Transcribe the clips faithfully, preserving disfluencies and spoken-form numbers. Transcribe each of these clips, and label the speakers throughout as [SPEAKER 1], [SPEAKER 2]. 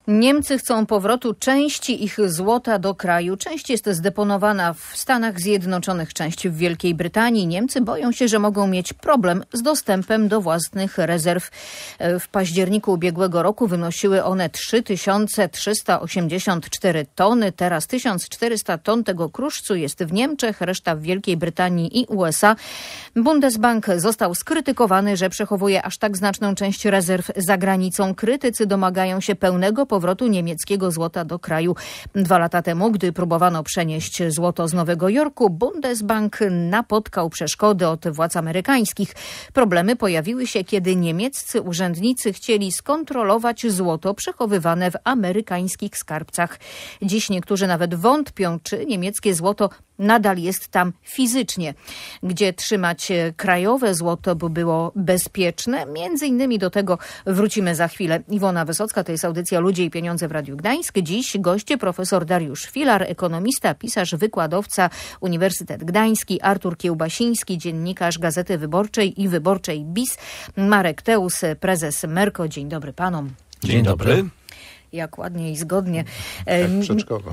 [SPEAKER 1] Niemcy chcą powrotu części ich złota do kraju. Część jest zdeponowana w Stanach Zjednoczonych, część w Wielkiej Brytanii. Niemcy boją się, że mogą mieć problem z dostępem do własnych rezerw. W październiku ubiegłego roku wynosiły one trzy tysiące trzysta osiemdziesiąt cztery tony. Teraz tysiąc czterysta ton tego kruszcu jest w Niemczech, reszta w Wielkiej Brytanii i U S A. Bundesbank został skrytykowany, że przechowuje aż tak znaczną część rezerw za granicą. Krytycy domagają się pełnego powrotu niemieckiego złota do kraju. Dwa lata temu, gdy próbowano przenieść złoto z Nowego Jorku, Bundesbank napotkał przeszkody od władz amerykańskich. Problemy pojawiły się, kiedy niemieccy urzędnicy chcieli skontrolować złoto przechowywane w amerykańskich skarbcach. Dziś niektórzy nawet wątpią, czy niemieckie złoto nadal jest tam fizycznie. Gdzie trzymać krajowe złoto, by było bezpieczne? Między innymi do tego wrócimy za chwilę. Iwona Wysocka, to jest audycja Ludzie i Pieniądze w Radiu Gdańsk. Dziś goście profesor Dariusz Filar, ekonomista, pisarz, wykładowca, Uniwersytet Gdański, Artur Kiełbasiński, dziennikarz Gazety Wyborczej i Wyborczej B I S, Marek Teus, prezes Merco. Dzień dobry panom.
[SPEAKER 2] Dzień dobry.
[SPEAKER 1] Jak ładnie i zgodnie.
[SPEAKER 2] Tak, przeczkowo.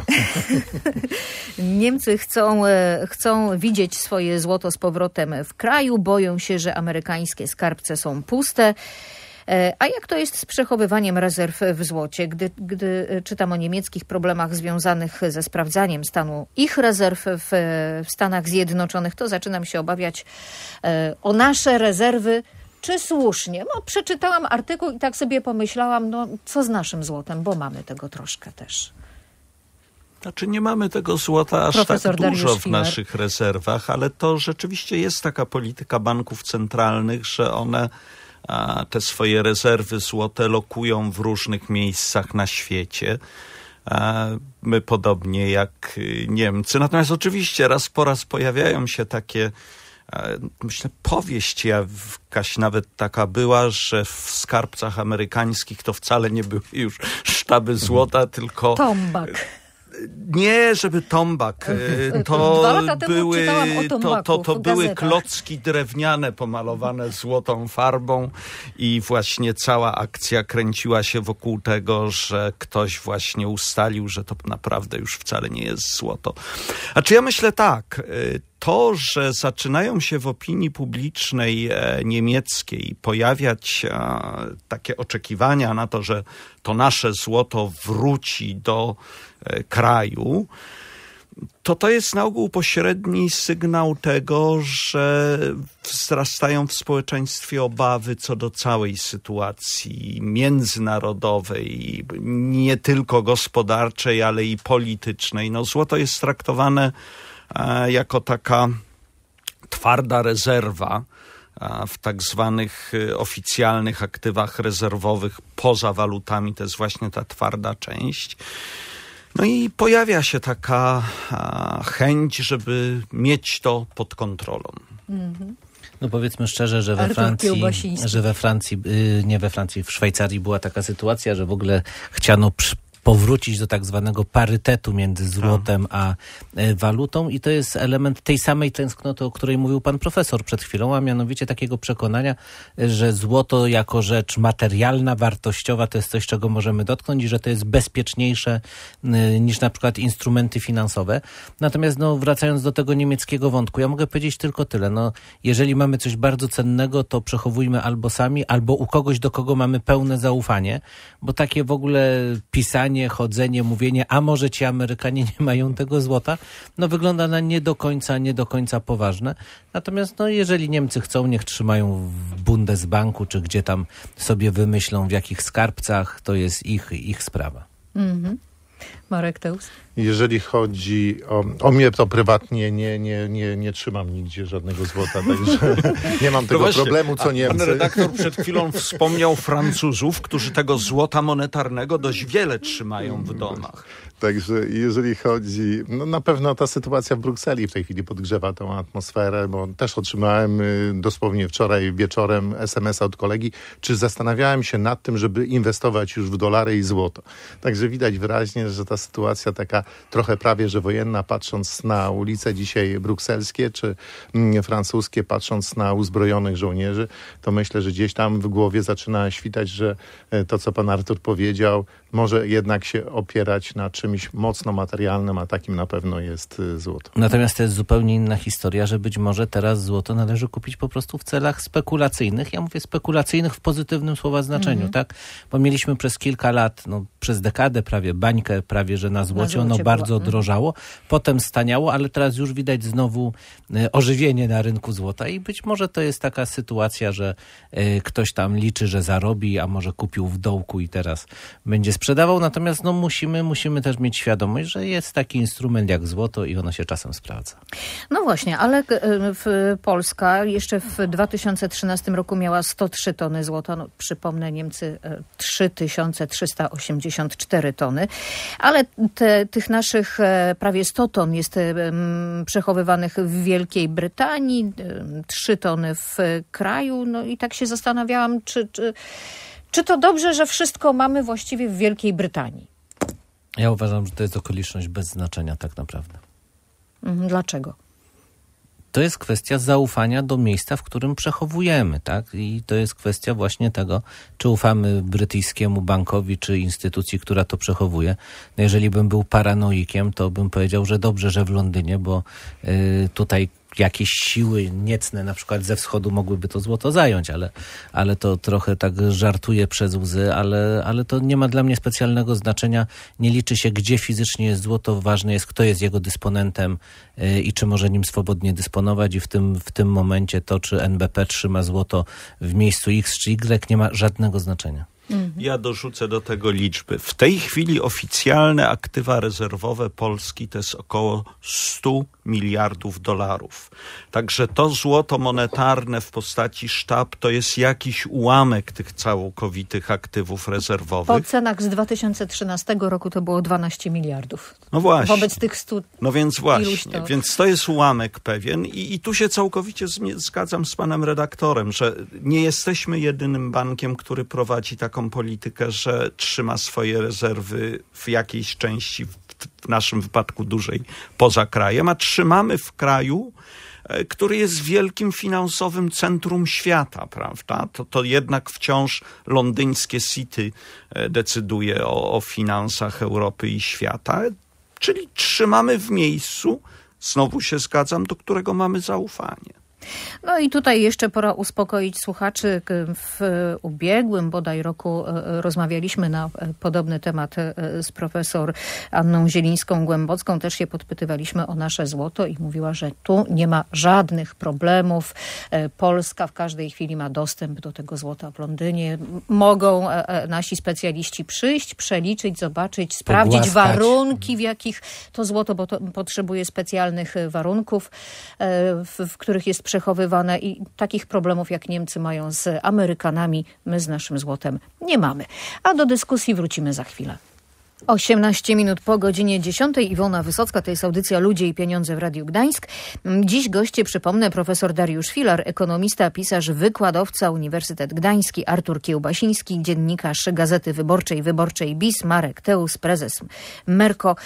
[SPEAKER 1] Niemcy chcą, chcą widzieć swoje złoto z powrotem w kraju. Boją się, że amerykańskie skarbce są puste. A jak to jest z przechowywaniem rezerw w złocie? Gdy, gdy czytam o niemieckich problemach związanych ze sprawdzaniem stanu ich rezerw w, w Stanach Zjednoczonych, to zaczynam się obawiać o nasze rezerwy. Czy słusznie? No, przeczytałam artykuł i tak sobie pomyślałam, no co z naszym złotem, bo mamy tego troszkę też.
[SPEAKER 2] Znaczy nie mamy tego złota aż
[SPEAKER 1] Profesor
[SPEAKER 2] tak dużo
[SPEAKER 1] Dariusz
[SPEAKER 2] w
[SPEAKER 1] Filar.
[SPEAKER 2] naszych rezerwach, ale to rzeczywiście jest taka polityka banków centralnych, że one a, te swoje rezerwy złote lokują w różnych miejscach na świecie. A my podobnie jak Niemcy. Natomiast oczywiście raz po raz pojawiają się takie, myślę, powieść jakaś nawet taka była, że w skarbcach amerykańskich to wcale nie były już sztaby złota, tylko...
[SPEAKER 1] Tombak.
[SPEAKER 2] Nie, żeby tombak. To
[SPEAKER 1] Dwa lata temu
[SPEAKER 2] były,
[SPEAKER 1] czytałam o
[SPEAKER 2] to,
[SPEAKER 1] tombaku
[SPEAKER 2] to, to
[SPEAKER 1] w
[SPEAKER 2] były
[SPEAKER 1] gazetach.
[SPEAKER 2] klocki drewniane pomalowane złotą farbą i właśnie cała akcja kręciła się wokół tego, że ktoś właśnie ustalił, że to naprawdę już wcale nie jest złoto. A czy ja myślę tak, to, że zaczynają się w opinii publicznej niemieckiej pojawiać takie oczekiwania na to, że to nasze złoto wróci do kraju, to to jest na ogół pośredni sygnał tego, że wzrastają w społeczeństwie obawy co do całej sytuacji międzynarodowej, nie tylko gospodarczej, ale i politycznej. No, złoto jest traktowane jako taka twarda rezerwa w tak zwanych oficjalnych aktywach rezerwowych poza walutami. To jest właśnie ta twarda część. No i pojawia się taka chęć, żeby mieć to pod kontrolą.
[SPEAKER 1] Mhm.
[SPEAKER 3] No powiedzmy szczerze, że we
[SPEAKER 1] Artur
[SPEAKER 3] Francji,
[SPEAKER 1] Kiełbasiński.
[SPEAKER 3] że we Francji, nie we Francji, w Szwajcarii była taka sytuacja, że w ogóle chciano przy powrócić do tak zwanego parytetu między złotem a walutą i to jest element tej samej tęsknoty, o której mówił pan profesor przed chwilą, a mianowicie takiego przekonania, że złoto jako rzecz materialna, wartościowa to jest coś, czego możemy dotknąć i że to jest bezpieczniejsze niż na przykład instrumenty finansowe. Natomiast no, wracając do tego niemieckiego wątku, ja mogę powiedzieć tylko tyle. No, jeżeli mamy coś bardzo cennego, to przechowujmy albo sami, albo u kogoś, do kogo mamy pełne zaufanie, bo takie w ogóle pisanie, chodzenie, mówienie, a może ci Amerykanie nie mają tego złota, no wygląda na nie do końca, nie do końca poważne. Natomiast no jeżeli Niemcy chcą, niech trzymają w Bundesbanku, czy gdzie tam sobie wymyślą, w jakich skarbcach, to jest ich, ich sprawa.
[SPEAKER 1] Mhm. Marek Teus.
[SPEAKER 4] Jeżeli chodzi o, o mnie, to prywatnie nie, nie, nie, nie trzymam nigdzie żadnego złota, także nie mam tego
[SPEAKER 2] właśnie,
[SPEAKER 4] problemu, co Niemcy.
[SPEAKER 2] Pan redaktor przed chwilą wspomniał Francuzów, którzy tego złota monetarnego dość wiele trzymają w domach.
[SPEAKER 4] Także jeżeli chodzi, no na pewno ta sytuacja w Brukseli w tej chwili podgrzewa tą atmosferę, bo też otrzymałem y, dosłownie wczoraj wieczorem es em es a od kolegi, czy zastanawiałem się nad tym, żeby inwestować już w dolary i złoto. Także widać wyraźnie, wrażenie, że ta sytuacja taka trochę prawie, że wojenna, patrząc na ulice dzisiaj brukselskie czy mm, francuskie, patrząc na uzbrojonych żołnierzy, to myślę, że gdzieś tam w głowie zaczyna świtać, że to, co pan Artur powiedział, może jednak się opierać na czymś mocno materialnym, a takim na pewno jest złoto.
[SPEAKER 3] Natomiast to jest zupełnie inna historia, że być może teraz złoto należy kupić po prostu w celach spekulacyjnych. Ja mówię spekulacyjnych w pozytywnym słowa znaczeniu, mm. tak? Bo mieliśmy przez kilka lat, no przez dekadę prawie bańkę, prawie że na złocie, na złocie ono bardzo była. drożało. Potem staniało, ale teraz już widać znowu e, ożywienie na rynku złota i być może to jest taka sytuacja, że e, ktoś tam liczy, że zarobi, a może kupił w dołku i teraz będzie sprzedawał. Natomiast no musimy, musimy też mieć świadomość, że jest taki instrument jak złoto i ono się czasem sprawdza.
[SPEAKER 1] No właśnie, ale w Polska jeszcze w dwa tysiące trzynastym roku miała sto trzy tony złota. No, przypomnę, Niemcy trzy tysiące trzysta osiemdziesiąt cztery tony. Ale te, tych naszych prawie sto ton jest um, przechowywanych w Wielkiej Brytanii, trzy tony w kraju. No i tak się zastanawiałam, czy, czy, czy to dobrze, że wszystko mamy właściwie w Wielkiej Brytanii?
[SPEAKER 3] Ja uważam, że to jest okoliczność bez znaczenia tak naprawdę.
[SPEAKER 1] Dlaczego?
[SPEAKER 3] To jest kwestia zaufania do miejsca, w którym przechowujemy, tak? I to jest kwestia właśnie tego, czy ufamy brytyjskiemu bankowi, czy instytucji, która to przechowuje. No jeżeli bym był paranoikiem, to bym powiedział, że dobrze, że w Londynie, bo y, tutaj jakieś siły niecne, na przykład ze wschodu, mogłyby to złoto zająć, ale, ale to trochę tak żartuję przez łzy, ale, ale to nie ma dla mnie specjalnego znaczenia. Nie liczy się, gdzie fizycznie jest złoto, ważne jest, kto jest jego dysponentem yy, i czy może nim swobodnie dysponować i w tym, w tym momencie to, czy N B P trzyma złoto w miejscu X czy Y, nie ma żadnego znaczenia.
[SPEAKER 2] Ja dorzucę do tego liczby. W tej chwili oficjalne aktywa rezerwowe Polski to jest około sto miliardów dolarów. Także to złoto monetarne w postaci sztab to jest jakiś ułamek tych całkowitych aktywów rezerwowych.
[SPEAKER 1] Po cenach z dwa tysiące trzynastego roku to było dwanaście miliardów.
[SPEAKER 2] No właśnie.
[SPEAKER 1] Wobec tych stu.
[SPEAKER 2] No więc właśnie.
[SPEAKER 1] To...
[SPEAKER 2] Więc to jest ułamek pewien i, i tu się całkowicie zgadzam z panem redaktorem, że nie jesteśmy jedynym bankiem, który prowadzi taką politykę, że trzyma swoje rezerwy w jakiejś części, w, w naszym wypadku dużej, poza krajem, a trzymamy w kraju, który jest wielkim finansowym centrum świata, prawda? To, to jednak wciąż londyńskie City decyduje o, o finansach Europy i świata, czyli trzymamy w miejscu, znowu się zgadzam, do którego mamy zaufanie.
[SPEAKER 1] No i tutaj jeszcze pora uspokoić słuchaczy. W ubiegłym bodaj roku rozmawialiśmy na podobny temat z profesor Anną Zielińską-Głębocką. Też się podpytywaliśmy o nasze złoto i mówiła, że tu nie ma żadnych problemów. Polska w każdej chwili ma dostęp do tego złota w Londynie. Mogą nasi specjaliści przyjść, przeliczyć, zobaczyć, sprawdzić
[SPEAKER 3] Pogłaskać.
[SPEAKER 1] warunki, w jakich to złoto, bo to potrzebuje specjalnych warunków, w, w których jest przechowywane i takich problemów jak Niemcy mają z Amerykanami, my z naszym złotem nie mamy. A do dyskusji wrócimy za chwilę. osiemnaście minut po godzinie dziesiątej. Iwona Wysocka, to jest audycja Ludzie i Pieniądze w Radiu Gdańsk. Dziś goście, przypomnę, profesor Dariusz Filar, ekonomista, pisarz, wykładowca, Uniwersytet Gdański, Artur Kiełbasiński, dziennikarz Gazety Wyborczej, Wyborczej B I S, Marek Teus, prezes Merco.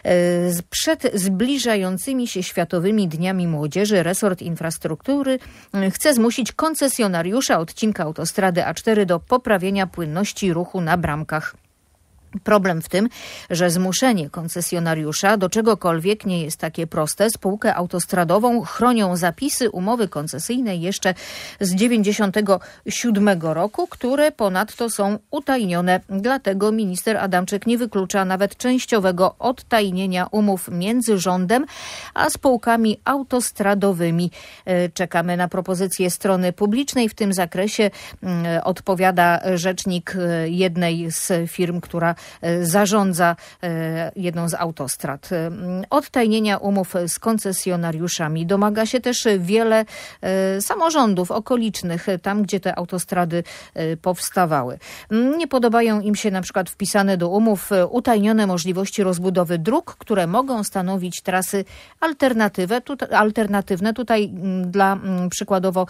[SPEAKER 1] Przed zbliżającymi się Światowymi Dniami Młodzieży resort infrastruktury chce zmusić koncesjonariusza odcinka autostrady A cztery do poprawienia płynności ruchu na bramkach. Problem w tym, że zmuszenie koncesjonariusza do czegokolwiek nie jest takie proste. Spółkę autostradową chronią zapisy umowy koncesyjnej jeszcze z dziewięćdziesiątego siódmego roku, które ponadto są utajnione. Dlatego minister Adamczyk nie wyklucza nawet częściowego odtajnienia umów między rządem a spółkami autostradowymi. Czekamy na propozycję strony publicznej. W tym zakresie odpowiada rzecznik jednej z firm, która zarządza jedną z autostrad. Odtajnienia umów z koncesjonariuszami domaga się też wiele samorządów okolicznych, tam gdzie te autostrady powstawały. Nie podobają im się na przykład wpisane do umów utajnione możliwości rozbudowy dróg, które mogą stanowić trasy alternatywne. Tutaj, alternatywne. Tutaj dla przykładowo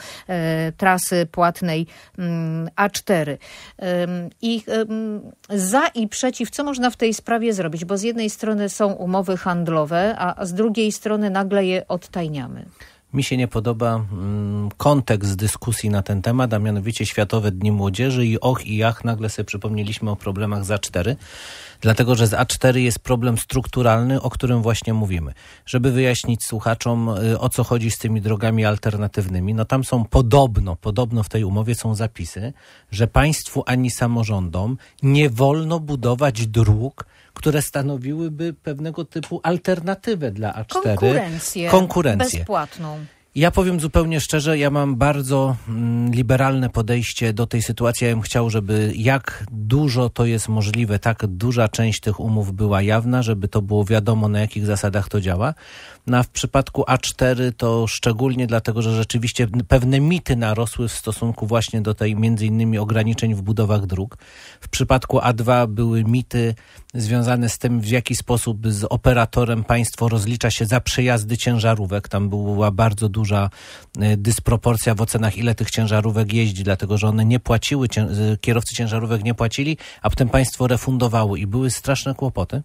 [SPEAKER 1] trasy płatnej A cztery. I za i przeciw. Co można w tej sprawie zrobić? Bo z jednej strony są umowy handlowe, a z drugiej strony nagle je odtajniamy.
[SPEAKER 3] Mi się nie podoba mm, kontekst dyskusji na ten temat, a mianowicie Światowe Dni Młodzieży i och i ach, nagle sobie przypomnieliśmy o problemach z A cztery, dlatego że z A cztery jest problem strukturalny, o którym właśnie mówimy. Żeby wyjaśnić słuchaczom, y, o co chodzi z tymi drogami alternatywnymi, no tam są podobno, podobno w tej umowie są zapisy, że państwu ani samorządom nie wolno budować dróg, które stanowiłyby pewnego typu alternatywę dla A cztery.
[SPEAKER 1] Konkurencję.
[SPEAKER 3] Konkurencję.
[SPEAKER 1] Bezpłatną.
[SPEAKER 3] Ja powiem zupełnie szczerze, ja mam bardzo mm, liberalne podejście do tej sytuacji. Ja bym chciał, żeby jak dużo to jest możliwe, tak duża część tych umów była jawna, żeby to było wiadomo, na jakich zasadach to działa. No a w przypadku A cztery to szczególnie dlatego, że rzeczywiście pewne mity narosły w stosunku właśnie do tej między innymi ograniczeń w budowach dróg. W przypadku A dwa były mity związane z tym, w jaki sposób z operatorem państwo rozlicza się za przejazdy ciężarówek. Tam była bardzo duża dysproporcja w ocenach, ile tych ciężarówek jeździ, dlatego że one nie płaciły, kierowcy ciężarówek nie płacili, a potem państwo refundowało i były straszne kłopoty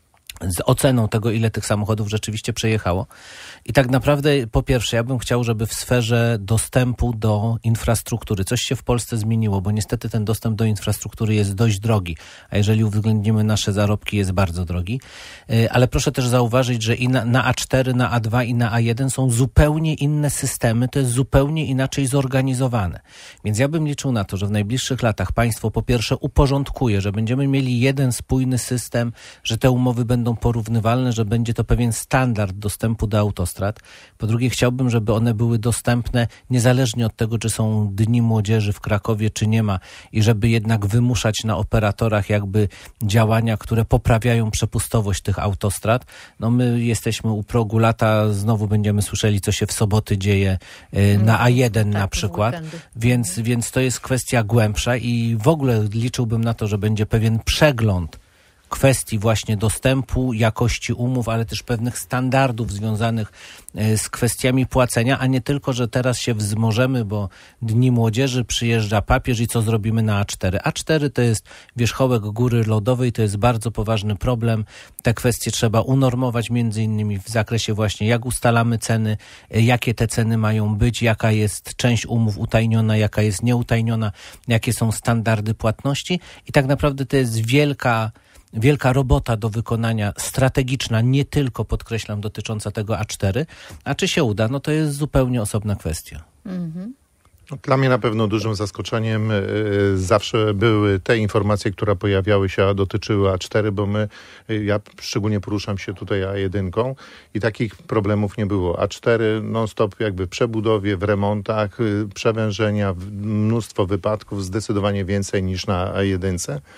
[SPEAKER 3] z oceną tego, ile tych samochodów rzeczywiście przejechało. I tak naprawdę, po pierwsze, ja bym chciał, żeby w sferze dostępu do infrastruktury coś się w Polsce zmieniło, bo niestety ten dostęp do infrastruktury jest dość drogi, a jeżeli uwzględnimy nasze zarobki, jest bardzo drogi. Ale proszę też zauważyć, że i na, na A cztery, na A dwa i na A jeden są zupełnie inne systemy, to jest zupełnie inaczej zorganizowane. Więc ja bym liczył na to, że w najbliższych latach państwo po pierwsze uporządkuje, że będziemy mieli jeden spójny system, że te umowy będą porównywalne, że będzie to pewien standard dostępu do autostrad. Po drugie, chciałbym, żeby one były dostępne niezależnie od tego, czy są Dni Młodzieży w Krakowie, czy nie ma i żeby jednak wymuszać na operatorach jakby działania, które poprawiają przepustowość tych autostrad. No my jesteśmy u progu lata, znowu będziemy słyszeli, co się w soboty dzieje y, na A jeden tak, na przykład, więc, więc to jest kwestia głębsza i w ogóle liczyłbym na to, że będzie pewien przegląd kwestii właśnie dostępu, jakości umów, ale też pewnych standardów związanych z kwestiami płacenia, a nie tylko, że teraz się wzmożemy, bo Dni Młodzieży, przyjeżdża papież i co zrobimy na A cztery. A cztery to jest wierzchołek góry lodowej, to jest bardzo poważny problem. Te kwestie trzeba unormować między innymi w zakresie właśnie jak ustalamy ceny, jakie te ceny mają być, jaka jest część umów utajniona, jaka jest nieutajniona, jakie są standardy płatności i tak naprawdę to jest wielka Wielka robota do wykonania, strategiczna, nie tylko, podkreślam, dotycząca tego A cztery. A czy się uda? No to jest zupełnie osobna kwestia. Mhm.
[SPEAKER 4] Dla mnie na pewno dużym zaskoczeniem y, zawsze były te informacje, które pojawiały się, a dotyczyły A cztery, bo my, y, ja szczególnie poruszam się tutaj A jeden i takich problemów nie było. A cztery non-stop jakby w przebudowie, w remontach, y, przewężenia, mnóstwo wypadków, zdecydowanie więcej niż na A jeden.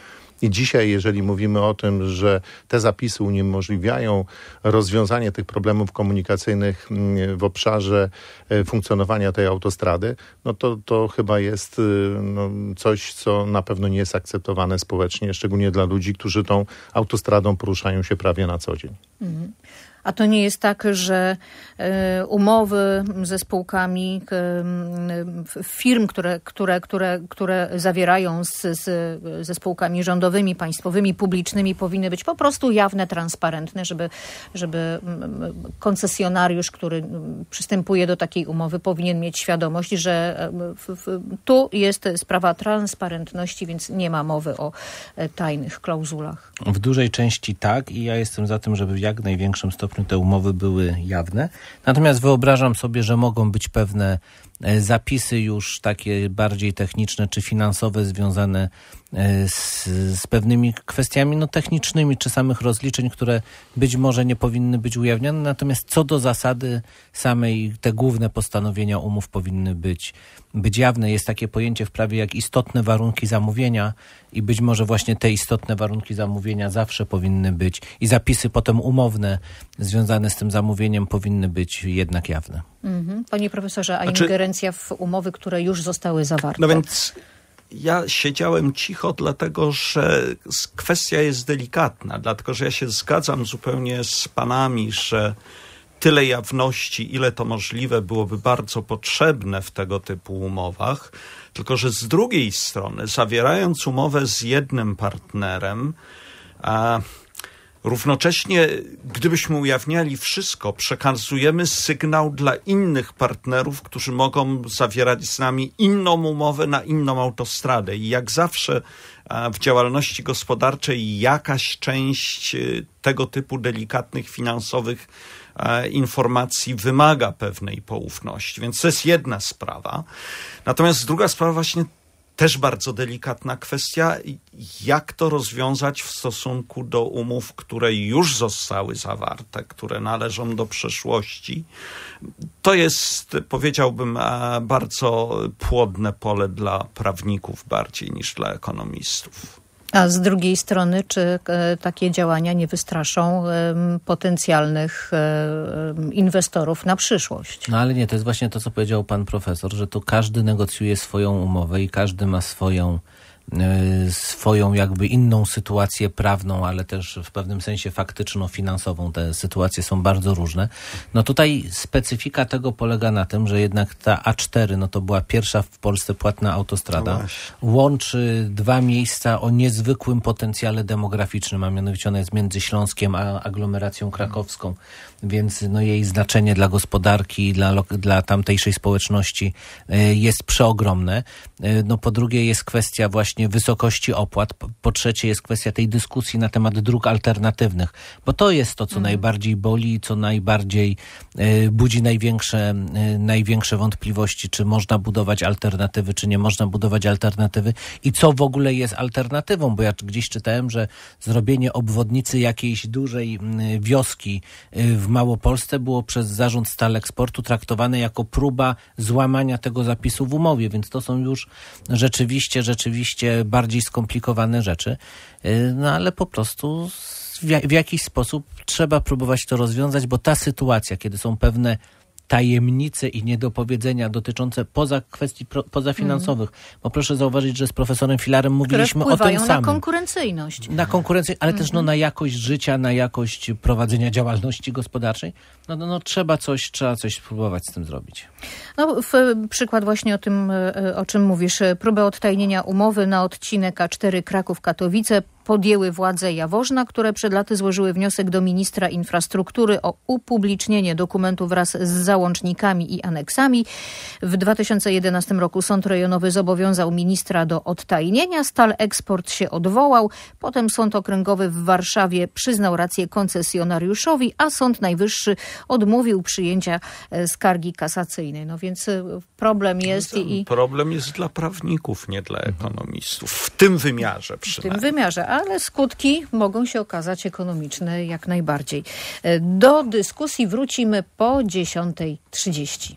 [SPEAKER 4] I dzisiaj, jeżeli mówimy o tym, że te zapisy uniemożliwiają rozwiązanie tych problemów komunikacyjnych w obszarze funkcjonowania tej autostrady, no to, to chyba jest no, coś, co na pewno nie jest akceptowane społecznie, szczególnie dla ludzi, którzy tą autostradą poruszają się prawie na co dzień. Mhm.
[SPEAKER 1] A to nie jest tak, że y, umowy ze spółkami y, firm, które, które, które, które zawierają z, z, ze spółkami rządowymi, państwowymi, publicznymi powinny być po prostu jawne, transparentne, żeby, żeby koncesjonariusz, który przystępuje do takiej umowy, powinien mieć świadomość, że w, w, tu jest sprawa transparentności, więc nie ma mowy o tajnych klauzulach.
[SPEAKER 3] W dużej części tak i ja jestem za tym, żeby w jak największym stopniu te umowy były jawne. Natomiast wyobrażam sobie, że mogą być pewne zapisy już takie bardziej techniczne czy finansowe związane z, z pewnymi kwestiami no, technicznymi czy samych rozliczeń, które być może nie powinny być ujawnione. Natomiast co do zasady samej, te główne postanowienia umów powinny być, być jawne. Jest takie pojęcie w prawie jak istotne warunki zamówienia i być może właśnie te istotne warunki zamówienia zawsze powinny być i zapisy potem umowne związane z tym zamówieniem powinny być jednak jawne.
[SPEAKER 1] Mhm. Panie profesorze, a
[SPEAKER 2] znaczy,
[SPEAKER 1] ingerencja w umowy, które już zostały zawarte?
[SPEAKER 2] No więc ja siedziałem cicho, dlatego że kwestia jest delikatna, dlatego że ja się zgadzam zupełnie z panami, że tyle jawności, ile to możliwe, byłoby bardzo potrzebne w tego typu umowach. Tylko że z drugiej strony, zawierając umowę z jednym partnerem, a równocześnie, gdybyśmy ujawniali wszystko, przekazujemy sygnał dla innych partnerów, którzy mogą zawierać z nami inną umowę na inną autostradę. I jak zawsze w działalności gospodarczej jakaś część tego typu delikatnych finansowych informacji wymaga pewnej poufności. Więc to jest jedna sprawa. Natomiast druga sprawa właśnie też bardzo delikatna kwestia, jak to rozwiązać w stosunku do umów, które już zostały zawarte, które należą do przeszłości. To jest, powiedziałbym, bardzo płodne pole dla prawników bardziej niż dla ekonomistów.
[SPEAKER 1] A z drugiej strony, czy e, takie działania nie wystraszą e, potencjalnych e, inwestorów na przyszłość?
[SPEAKER 3] No ale nie, to jest właśnie to, co powiedział pan profesor, że tu każdy negocjuje swoją umowę i każdy ma swoją swoją jakby inną sytuację prawną, ale też w pewnym sensie faktyczno-finansową. Te sytuacje są bardzo różne. No tutaj specyfika tego polega na tym, że jednak ta A cztery, no to była pierwsza w Polsce płatna autostrada, no łączy dwa miejsca o niezwykłym potencjale demograficznym, a mianowicie ona jest między Śląskiem a aglomeracją krakowską, więc no jej znaczenie dla gospodarki i dla, dla tamtejszej społeczności jest przeogromne. No po drugie jest kwestia właśnie wysokości opłat. Po trzecie jest kwestia tej dyskusji na temat dróg alternatywnych, bo to jest to, co mm. najbardziej boli, co najbardziej y, budzi największe, y, największe wątpliwości, czy można budować alternatywy, czy nie można budować alternatywy i co w ogóle jest alternatywą, bo ja gdzieś czytałem, że zrobienie obwodnicy jakiejś dużej y, wioski y, w Małopolsce było przez zarząd Staleksportu traktowane jako próba złamania tego zapisu w umowie, więc to są już rzeczywiście, rzeczywiście bardziej skomplikowane rzeczy, no ale po prostu w jakiś sposób trzeba próbować to rozwiązać, bo ta sytuacja, kiedy są pewne tajemnice i niedopowiedzenia dotyczące poza kwestii pro, pozafinansowych, mm. bo proszę zauważyć, że z profesorem Filarem mówiliśmy o tym samym.
[SPEAKER 1] na konkurencyjność.
[SPEAKER 3] Na konkurencję, ale mm. też no, na jakość życia, na jakość prowadzenia działalności gospodarczej. No, no, no trzeba coś, trzeba coś spróbować z tym zrobić.
[SPEAKER 1] No, w, przykład właśnie o tym, o czym mówisz. Próbę odtajnienia umowy na odcinek A cztery Kraków-Katowice podjęły władze Jaworzna, które przed laty złożyły wniosek do ministra infrastruktury o upublicznienie dokumentu wraz z załącznikami i aneksami. W dwa tysiące jedenastym roku Sąd Rejonowy zobowiązał ministra do odtajnienia. Stal Eksport się odwołał. Potem Sąd Okręgowy w Warszawie przyznał rację koncesjonariuszowi, a Sąd Najwyższy odmówił przyjęcia skargi kasacyjnej. No więc problem jest i...
[SPEAKER 2] Problem jest dla prawników, nie dla ekonomistów. W tym wymiarze przynajmniej.
[SPEAKER 1] W tym wymiarze, ale skutki mogą się okazać ekonomiczne jak najbardziej. Do dyskusji wrócimy po dziesiątej trzydzieści.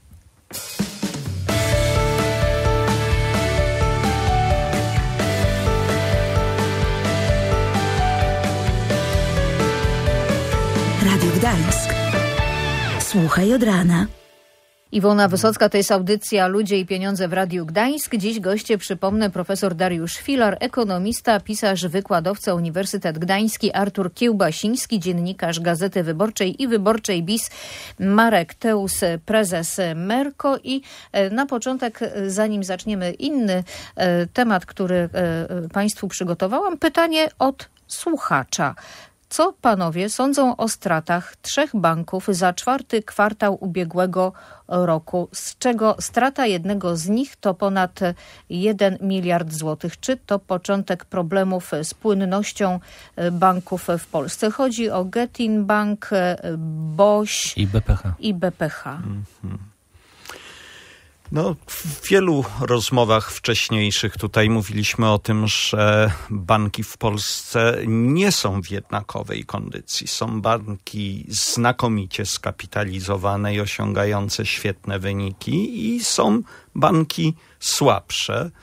[SPEAKER 5] Radio Gdańsk. Słuchaj od rana.
[SPEAKER 1] Iwona Wysocka, to jest audycja Ludzie i Pieniądze w Radiu Gdańsk. Dziś goście, przypomnę, profesor Dariusz Filar, ekonomista, pisarz, wykładowca Uniwersytet Gdański, Artur Kiełbasiński, dziennikarz Gazety Wyborczej i Wyborczej B I S, Marek Teus, prezes Merco. I na początek, zanim zaczniemy inny temat, który Państwu przygotowałam, pytanie od słuchacza. Co panowie sądzą o stratach trzech banków za czwarty kwartał ubiegłego roku, z czego strata jednego z nich to ponad jeden miliard złotych. Czy to początek problemów z płynnością banków w Polsce? Chodzi o Getin Bank, Boś
[SPEAKER 3] i B P H.
[SPEAKER 1] I B P H.
[SPEAKER 2] Mm-hmm. No, w wielu rozmowach wcześniejszych tutaj mówiliśmy o tym, że banki w Polsce nie są w jednakowej kondycji. Są banki znakomicie skapitalizowane i osiągające świetne wyniki i są banki słabsze.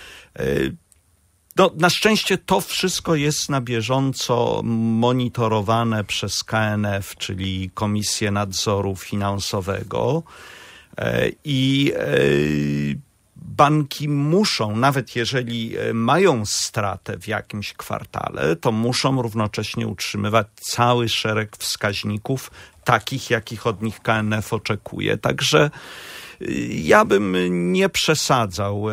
[SPEAKER 2] No, na szczęście to wszystko jest na bieżąco monitorowane przez K N F, czyli Komisję Nadzoru Finansowego. I banki muszą, nawet jeżeli mają stratę w jakimś kwartale, to muszą równocześnie utrzymywać cały szereg wskaźników, takich, jakich od nich K N F oczekuje. Także ja bym nie przesadzał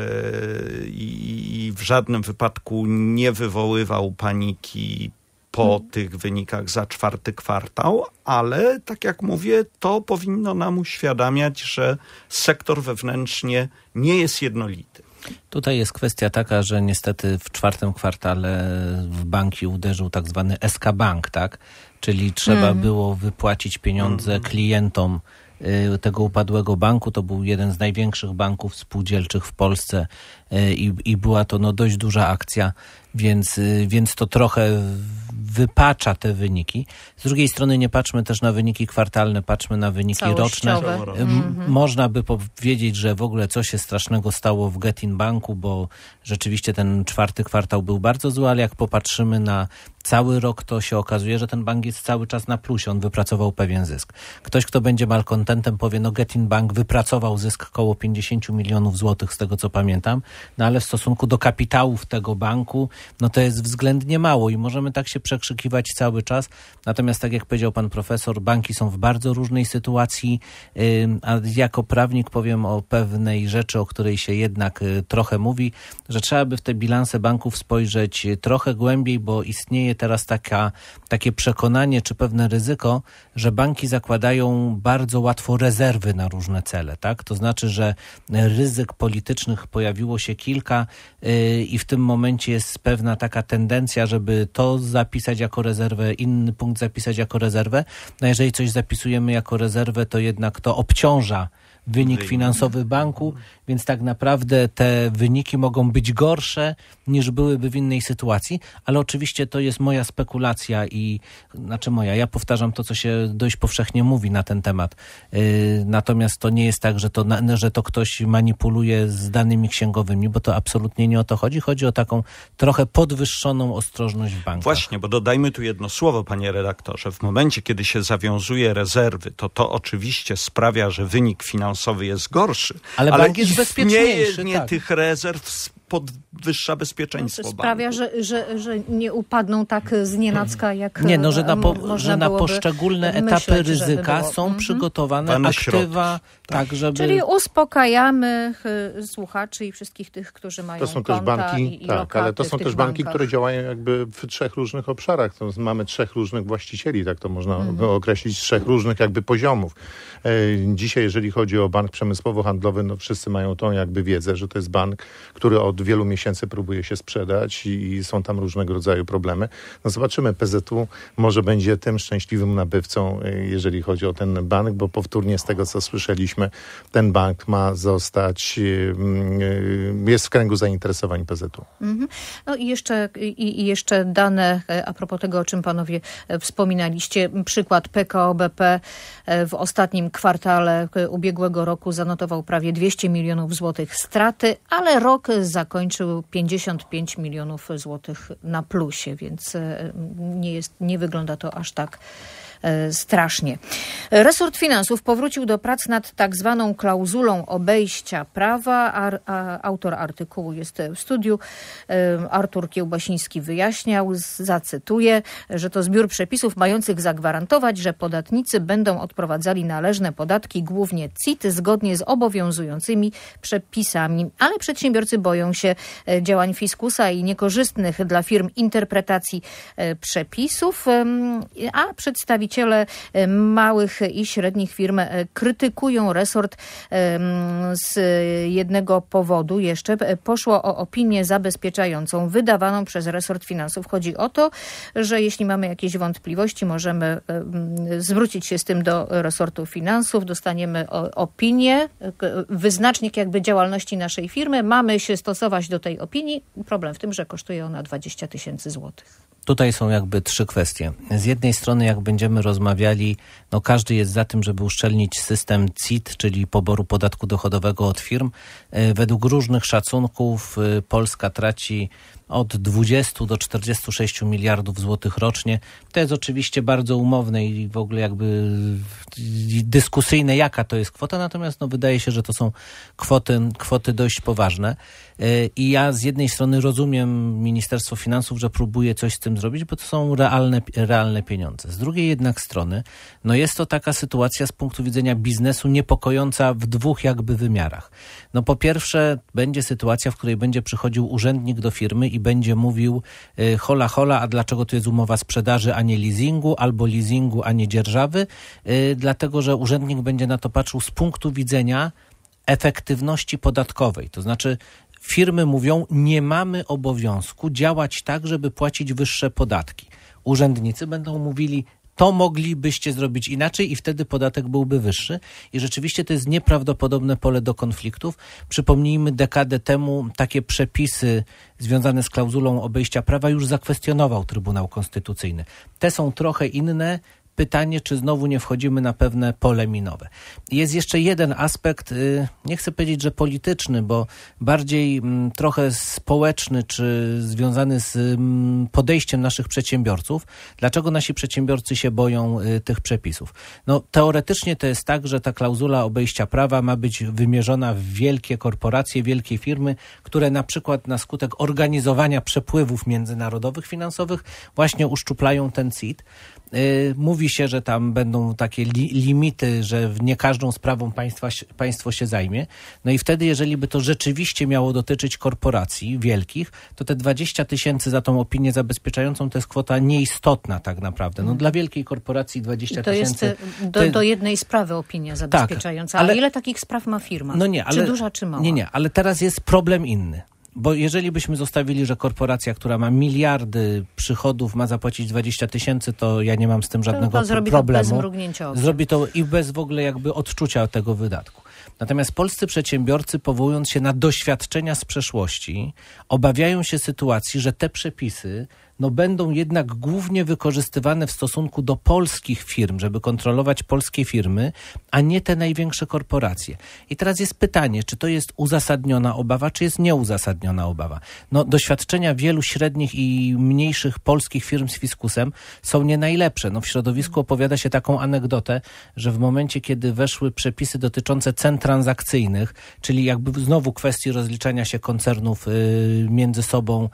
[SPEAKER 2] i w żadnym wypadku nie wywoływał paniki po hmm. tych wynikach za czwarty kwartał, ale tak jak mówię, to powinno nam uświadamiać, że sektor wewnętrznie nie jest jednolity.
[SPEAKER 3] Tutaj jest kwestia taka, że niestety w czwartym kwartale w banki uderzył tak zwany S K Bank, tak? Czyli trzeba mm. było wypłacić pieniądze mm. klientom y, tego upadłego banku. To był jeden z największych banków spółdzielczych w Polsce y, i była to no, dość duża akcja, więc, y, więc to trochę wypacza te wyniki. Z drugiej strony nie patrzmy też na wyniki kwartalne, patrzmy na wyniki roczne. M- można by powiedzieć, że w ogóle coś się strasznego stało w Getin Banku, bo rzeczywiście ten czwarty kwartał był bardzo zły, ale jak popatrzymy na cały rok, to się okazuje, że ten bank jest cały czas na plusie. On wypracował pewien zysk. Ktoś, kto będzie malkontentem, powie, no Getin Bank wypracował zysk około pięćdziesiąt milionów złotych, z tego co pamiętam, no ale w stosunku do kapitałów tego banku, no to jest względnie mało i możemy tak się przekrzykiwać cały czas. Natomiast tak jak powiedział pan profesor, banki są w bardzo różnej sytuacji, a jako prawnik powiem o pewnej rzeczy, o której się jednak trochę mówi, że trzeba by w te bilanse banków spojrzeć trochę głębiej, bo istnieje teraz taka, takie przekonanie czy pewne ryzyko, że banki zakładają bardzo łatwo rezerwy na różne cele, tak? To znaczy, że ryzyk politycznych pojawiło się kilka yy, i w tym momencie jest pewna taka tendencja, żeby to zapisać jako rezerwę, inny punkt zapisać jako rezerwę. No jeżeli coś zapisujemy jako rezerwę, to jednak to obciąża wynik finansowy banku, więc tak naprawdę te wyniki mogą być gorsze niż byłyby w innej sytuacji, ale oczywiście to jest moja spekulacja i znaczy moja, ja powtarzam to, co się dość powszechnie mówi na ten temat. Yy, natomiast to nie jest tak, że to, że to ktoś manipuluje z danymi księgowymi, bo to absolutnie nie o to chodzi. Chodzi o taką trochę podwyższoną ostrożność w bankach.
[SPEAKER 2] Właśnie, bo dodajmy tu jedno słowo, panie redaktorze. W momencie, kiedy się zawiązuje rezerwy, to to oczywiście sprawia, że wynik finansowy jest gorszy.
[SPEAKER 3] Ale, ale bank jest bezpieczniejszy.
[SPEAKER 2] Nie,
[SPEAKER 3] tak.
[SPEAKER 2] tych rezerw podwyższa bezpieczeństwo
[SPEAKER 1] to
[SPEAKER 2] banku.
[SPEAKER 1] Sprawia, że, że, że nie upadną tak znienacka, jak
[SPEAKER 3] nie, no, że na, po,
[SPEAKER 1] można
[SPEAKER 3] że na poszczególne etapy myśleć, ryzyka są mhm. przygotowane Dane aktywa, tak. tak żeby...
[SPEAKER 1] Czyli uspokajamy słuchaczy i wszystkich tych, którzy mają
[SPEAKER 4] To są
[SPEAKER 1] konta
[SPEAKER 4] też banki,
[SPEAKER 1] i, i
[SPEAKER 4] tak, ale to są też banki,
[SPEAKER 1] bankach.
[SPEAKER 4] które działają jakby w trzech różnych obszarach. To mamy trzech różnych właścicieli, tak to można mhm. określić, trzech różnych jakby poziomów. Dzisiaj, jeżeli chodzi o bank przemysłowo-handlowy, no wszyscy mają tą jakby wiedzę, że to jest bank, który od wielu miesięcy próbuje się sprzedać i są tam różnego rodzaju problemy. No zobaczymy, P Z U może będzie tym szczęśliwym nabywcą, jeżeli chodzi o ten bank, bo powtórnie z tego, co słyszeliśmy, ten bank ma zostać, jest w kręgu zainteresowań P Z U. Mhm.
[SPEAKER 1] No i jeszcze, i, i jeszcze dane a propos tego, o czym panowie wspominaliście. Przykład P K O B P w ostatnim kwartale ubiegłego roku zanotował prawie dwieście milionów złotych straty, ale rok zakończył pięćdziesiąt pięć milionów złotych na plusie, więc nie jest, nie wygląda to aż tak strasznie. Resort Finansów powrócił do prac nad tak zwaną klauzulą obejścia prawa. Ar, a, autor artykułu jest w studiu. Artur Kiełbasiński wyjaśniał, zacytuję, że to zbiór przepisów mających zagwarantować, że podatnicy będą odprowadzali należne podatki, głównie C I T, zgodnie z obowiązującymi przepisami. Ale przedsiębiorcy boją się działań fiskusa i niekorzystnych dla firm interpretacji przepisów, a przedstawiciele małych i średnich firm krytykują resort z jednego powodu jeszcze. Poszło o opinię zabezpieczającą wydawaną przez resort finansów. Chodzi o to, że jeśli mamy jakieś wątpliwości, możemy zwrócić się z tym do resortu finansów, dostaniemy opinię, wyznacznik jakby działalności naszej firmy, mamy się stosować do tej opinii. Problem w tym, że kosztuje ona dwadzieścia tysięcy złotych.
[SPEAKER 3] Tutaj są jakby trzy kwestie. Z jednej strony, jak będziemy rozmawiali, no każdy jest za tym, żeby uszczelnić system C I T, czyli poboru podatku dochodowego od firm. Według różnych szacunków Polska traci od dwudziestu do czterdziestu sześciu miliardów złotych rocznie. To jest oczywiście bardzo umowne i w ogóle jakby dyskusyjne, jaka to jest kwota, natomiast no, wydaje się, że to są kwoty, kwoty dość poważne. I ja z jednej strony rozumiem Ministerstwo Finansów, że próbuje coś z tym zrobić, bo to są realne, realne pieniądze. Z drugiej jednak strony, no jest to taka sytuacja z punktu widzenia biznesu niepokojąca w dwóch jakby wymiarach. No po pierwsze będzie sytuacja, w której będzie przychodził urzędnik do firmy i będzie mówił y, hola hola, a dlaczego tu jest umowa sprzedaży, a nie leasingu, albo leasingu, a nie dzierżawy, y, dlatego, że urzędnik będzie na to patrzył z punktu widzenia efektywności podatkowej. To znaczy firmy mówią, nie mamy obowiązku działać tak, żeby płacić wyższe podatki. Urzędnicy będą mówili, to moglibyście zrobić inaczej i wtedy podatek byłby wyższy. I rzeczywiście to jest nieprawdopodobne pole do konfliktów. Przypomnijmy, dekadę temu takie przepisy związane z klauzulą obejścia prawa już zakwestionował Trybunał Konstytucyjny. Te są trochę inne. Pytanie, czy znowu nie wchodzimy na pewne pole minowe. Jest jeszcze jeden aspekt, nie chcę powiedzieć, że polityczny, bo bardziej trochę społeczny, czy związany z podejściem naszych przedsiębiorców. Dlaczego nasi przedsiębiorcy się boją tych przepisów? No, teoretycznie to jest tak, że ta klauzula obejścia prawa ma być wymierzona w wielkie korporacje, wielkie firmy, które na przykład na skutek organizowania przepływów międzynarodowych finansowych właśnie uszczuplają ten C I T. Mówi się, że tam będą takie li- limity, że w nie każdą sprawą państwa, państwo się zajmie. No i wtedy, jeżeli by to rzeczywiście miało dotyczyć korporacji wielkich, to te dwadzieścia tysięcy za tą opinię zabezpieczającą to jest kwota nieistotna tak naprawdę. No dla wielkiej korporacji dwadzieścia tysięcy...
[SPEAKER 1] To jest do, do jednej sprawy opinia zabezpieczająca. Tak, ale, ale ile takich spraw ma firma?
[SPEAKER 3] No nie, ale,
[SPEAKER 1] czy duża, czy mała?
[SPEAKER 3] Nie, nie, ale teraz jest problem inny. Bo jeżeli byśmy zostawili, że korporacja, która ma miliardy przychodów, ma zapłacić dwadzieścia tysięcy, to ja nie mam z tym żadnego to zrobi problemu. To bez mrugnięcia oka. Zrobi to i bez w ogóle jakby odczucia tego wydatku. Natomiast polscy przedsiębiorcy, powołując się na doświadczenia z przeszłości, obawiają się sytuacji, że te przepisy no będą jednak głównie wykorzystywane w stosunku do polskich firm, żeby kontrolować polskie firmy, a nie te największe korporacje. I teraz jest pytanie, czy to jest uzasadniona obawa, czy jest nieuzasadniona obawa. No, doświadczenia wielu średnich i mniejszych polskich firm z fiskusem są nie najlepsze. No, w środowisku opowiada się taką anegdotę, że w momencie, kiedy weszły przepisy dotyczące cen transakcyjnych, czyli jakby znowu kwestii rozliczania się koncernów y, między sobą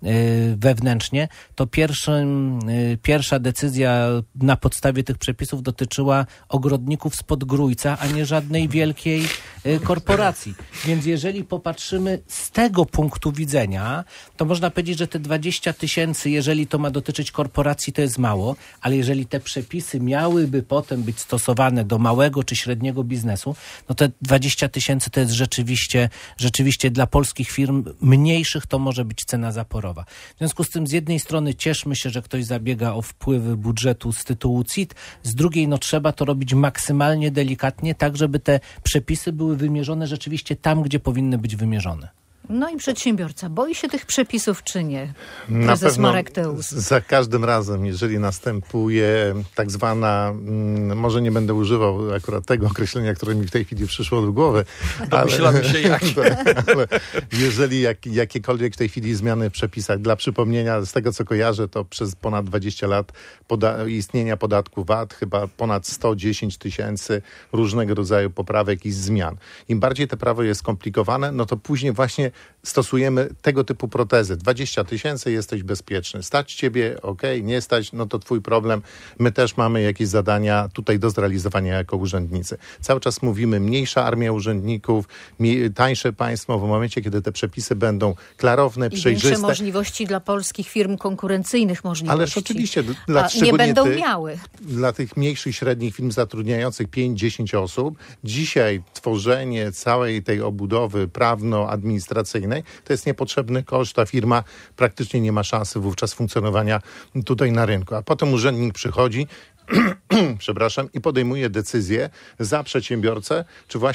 [SPEAKER 3] y, wewnętrznie, to pierwszym, y, pierwsza decyzja na podstawie tych przepisów dotyczyła ogrodników spod Grójca, a nie żadnej wielkiej y, korporacji. Więc jeżeli popatrzymy z tego punktu widzenia, to można powiedzieć, że te dwadzieścia tysięcy, jeżeli to ma dotyczyć korporacji, to jest mało, ale jeżeli te przepisy miałyby potem być stosowane do małego czy średniego biznesu, no te dwadzieścia tysięcy to jest rzeczywiście, rzeczywiście dla polskich firm mniejszych to może być cena zaporowa. W związku z tym z jednej strony cieszmy się, że ktoś zabiega o wpływy budżetu z tytułu C I T, z drugiej no trzeba to robić maksymalnie delikatnie, tak żeby te przepisy były wymierzone rzeczywiście tam, gdzie powinny być wymierzone.
[SPEAKER 1] No i przedsiębiorca boi się tych przepisów, czy nie? Prezes
[SPEAKER 4] Na pewno
[SPEAKER 1] Marek Teus.
[SPEAKER 4] Za każdym razem, jeżeli następuje tak zwana, mm, może nie będę używał akurat tego określenia, które mi w tej chwili przyszło do głowy,
[SPEAKER 2] Domyślamy się jak.
[SPEAKER 4] ale jeżeli jak, jakiekolwiek w tej chwili zmiany w przepisach, dla przypomnienia, z tego co kojarzę, to przez ponad dwadzieścia lat poda- istnienia podatku V A T chyba ponad sto dziesięć tysięcy różnego rodzaju poprawek i zmian. Im bardziej to prawo jest skomplikowane, no to później właśnie stosujemy tego typu protezy. dwadzieścia tysięcy, jesteś bezpieczny. Stać ciebie, okej, okay, nie stać, no to twój problem. My też mamy jakieś zadania tutaj do zrealizowania jako urzędnicy. Cały czas mówimy mniejsza armia urzędników, tańsze państwo w momencie, kiedy te przepisy będą klarowne,
[SPEAKER 1] I
[SPEAKER 4] przejrzyste.
[SPEAKER 1] większe możliwości dla polskich firm, konkurencyjnych możliwości.
[SPEAKER 4] Ależ oczywiście. Dla,
[SPEAKER 1] A nie będą
[SPEAKER 4] tych,
[SPEAKER 1] miały.
[SPEAKER 4] Dla tych mniejszych, średnich firm zatrudniających pięć dziesięć osób, dzisiaj tworzenie całej tej obudowy prawno-administracyjnej to jest niepotrzebny koszt. Ta firma praktycznie nie ma szansy wówczas funkcjonowania tutaj na rynku. A potem urzędnik przychodzi przepraszam, i podejmuje decyzję za przedsiębiorcę, czy właśnie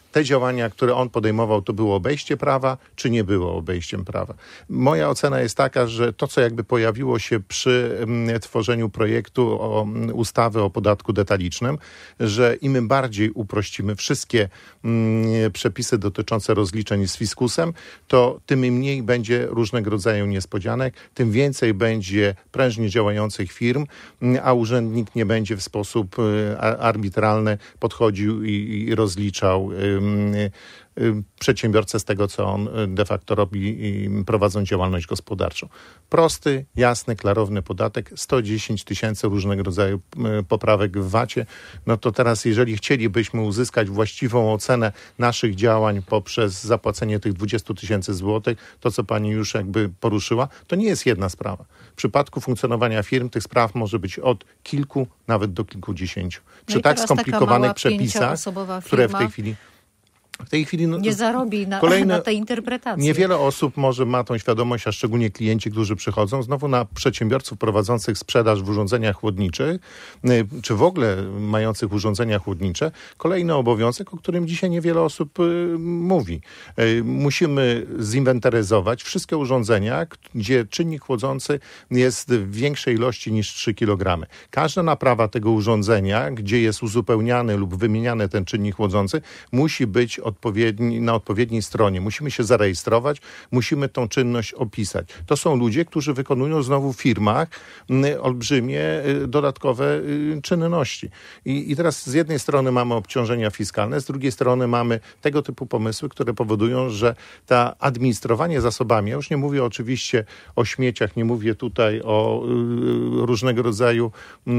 [SPEAKER 4] te działania, które on podejmował, to było obejście prawa, czy nie było obejściem prawa. Moja ocena jest taka, że to, co jakby pojawiło się przy mm, tworzeniu projektu o, um, ustawy o podatku detalicznym, że im bardziej uprościmy wszystkie mm, przepisy dotyczące rozliczeń z fiskusem, to tym mniej będzie różnego rodzaju niespodzianek, tym więcej będzie prężnie działających firm, a urzędnik nie będzie w sposób arbitralny podchodził i, i rozliczał przedsiębiorcę z tego, co on de facto robi, prowadząc działalność gospodarczą. Prosty, jasny, klarowny podatek, sto dziesięć tysięcy różnego rodzaju poprawek w vacie. No to teraz, jeżeli chcielibyśmy uzyskać właściwą ocenę naszych działań poprzez zapłacenie tych dwadzieścia tysięcy złotych, to co pani już jakby poruszyła, to nie jest jedna sprawa. W przypadku funkcjonowania firm tych spraw może być od kilku, nawet do kilkudziesięciu. Przy
[SPEAKER 1] no
[SPEAKER 4] tak skomplikowanych przepisach, które w tej chwili W tej chwili no,
[SPEAKER 1] nie zarobi na,
[SPEAKER 4] kolejne,
[SPEAKER 1] na tej interpretacji.
[SPEAKER 4] Niewiele osób może ma tą świadomość, a szczególnie klienci, którzy przychodzą znowu na przedsiębiorców prowadzących sprzedaż w urządzeniach chłodniczych, czy w ogóle mających urządzenia chłodnicze. Kolejny obowiązek, o którym dzisiaj niewiele osób y, mówi. Y, musimy zinwentaryzować wszystkie urządzenia, gdzie czynnik chłodzący jest w większej ilości niż trzy kilogramy. Każda naprawa tego urządzenia, gdzie jest uzupełniany lub wymieniany ten czynnik chłodzący, musi być odpowiedni, na odpowiedniej stronie. Musimy się zarejestrować, musimy tą czynność opisać. To są ludzie, którzy wykonują znowu w firmach y, olbrzymie y, dodatkowe y, czynności. I, I teraz z jednej strony mamy obciążenia fiskalne, z drugiej strony mamy tego typu pomysły, które powodują, że ta administrowanie zasobami, ja już nie mówię oczywiście o śmieciach, nie mówię tutaj o y, różnego rodzaju y,